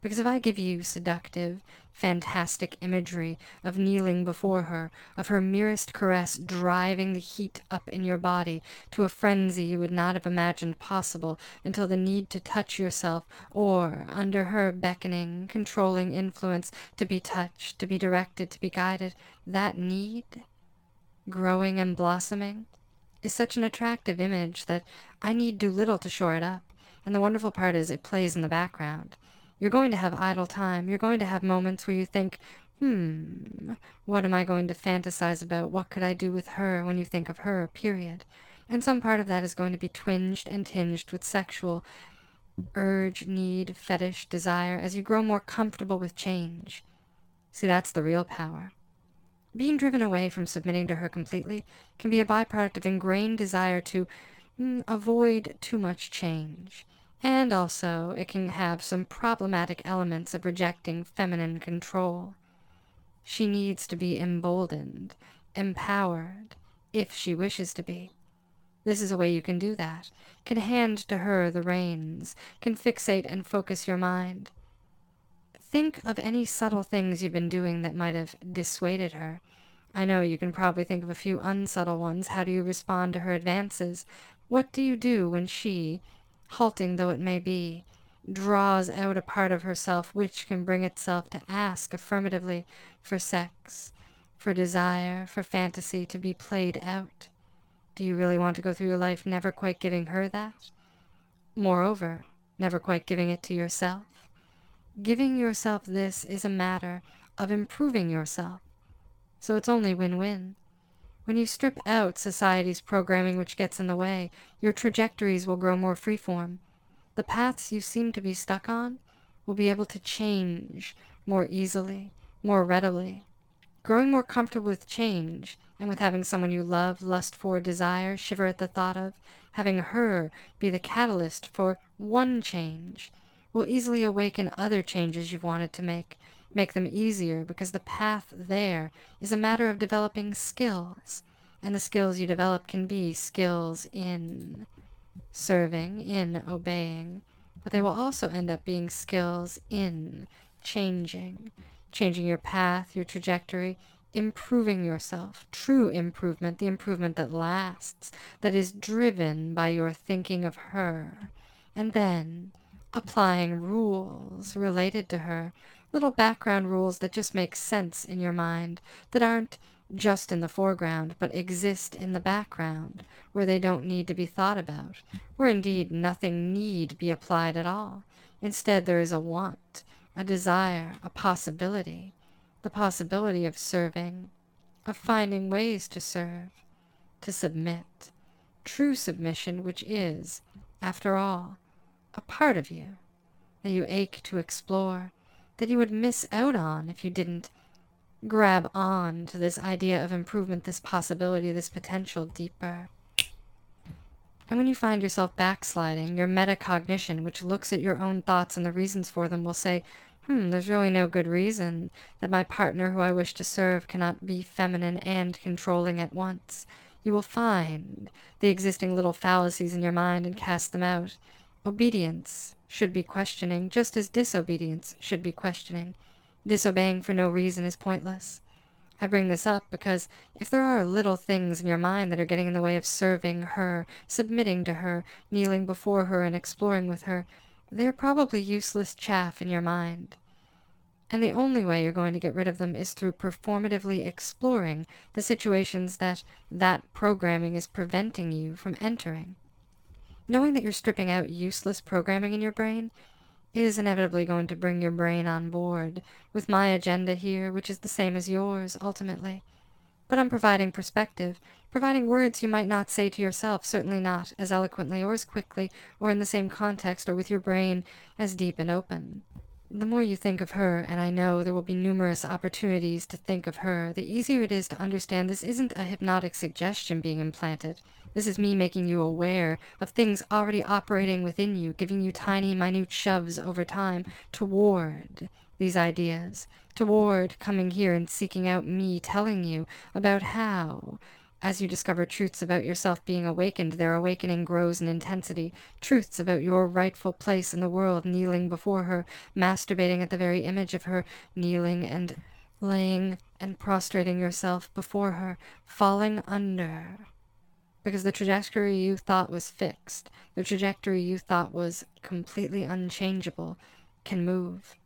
Because if I give you seductive, fantastic imagery of kneeling before her, of her merest caress driving the heat up in your body to a frenzy you would not have imagined possible until the need to touch yourself, or under her beckoning, controlling influence to be touched, to be directed, to be guided, that need, growing and blossoming, is such an attractive image that I need do little to shore it up. And the wonderful part is it plays in the background. You're going to have idle time. You're going to have moments where you think, what am I going to fantasize about? What could I do with her when you think of her, period? And some part of that is going to be twinged and tinged with sexual urge, need, fetish, desire as you grow more comfortable with change. See, that's the real power. Being driven away from submitting to her completely can be a byproduct of ingrained desire to avoid too much change. And also, it can have some problematic elements of rejecting feminine control. She needs to be emboldened, empowered, if she wishes to be. This is a way you can do that, can hand to her the reins, can fixate and focus your mind. Think of any subtle things you've been doing that might have dissuaded her. I know you can probably think of a few unsubtle ones. How do you respond to her advances? What do you do when she, halting though it may be, draws out a part of herself which can bring itself to ask affirmatively for sex, for desire, for fantasy to be played out? Do you really want to go through your life never quite giving her that? Moreover, never quite giving it to yourself? Giving yourself this is a matter of improving yourself, so it's only win-win. When you strip out society's programming which gets in the way, your trajectories will grow more freeform. The paths you seem to be stuck on will be able to change more easily, more readily. Growing more comfortable with change, and with having someone you love, lust for, desire, shiver at the thought of, having her be the catalyst for one change, will easily awaken other changes you've wanted to make them easier, because the path there is a matter of developing skills, and the skills you develop can be skills in serving, in obeying, but they will also end up being skills in changing your path, your trajectory, improving yourself, true improvement, the improvement that lasts, that is driven by your thinking of her, and then applying rules related to her, little background rules that just make sense in your mind, that aren't just in the foreground, but exist in the background, where they don't need to be thought about, where indeed nothing need be applied at all. Instead, there is a want, a desire, a possibility, the possibility of serving, of finding ways to serve, to submit, true submission, which is, after all, a part of you that you ache to explore, that you would miss out on if you didn't grab on to this idea of improvement, this possibility, this potential deeper. And when you find yourself backsliding, your metacognition, which looks at your own thoughts and the reasons for them, will say, there's really no good reason that my partner who I wish to serve cannot be feminine and controlling at once. You will find the existing little fallacies in your mind and cast them out. Obedience should be questioning, just as disobedience should be questioning. Disobeying for no reason is pointless. I bring this up because if there are little things in your mind that are getting in the way of serving her, submitting to her, kneeling before her, and exploring with her, they're probably useless chaff in your mind. And the only way you're going to get rid of them is through performatively exploring the situations that programming is preventing you from entering. Knowing that you're stripping out useless programming in your brain is inevitably going to bring your brain on board with my agenda here, which is the same as yours, ultimately. But I'm providing perspective, providing words you might not say to yourself, certainly not as eloquently or as quickly or in the same context or with your brain as deep and open. The more you think of her, and I know there will be numerous opportunities to think of her, the easier it is to understand this isn't a hypnotic suggestion being implanted. This is me making you aware of things already operating within you, giving you tiny, minute shoves over time toward these ideas, toward coming here and seeking out me, telling you about how As you discover truths about yourself being awakened, their awakening grows in intensity. Truths about your rightful place in the world, kneeling before her, masturbating at the very image of her, kneeling and laying and prostrating yourself before her, falling under. Because the trajectory you thought was fixed, the trajectory you thought was completely unchangeable, can move.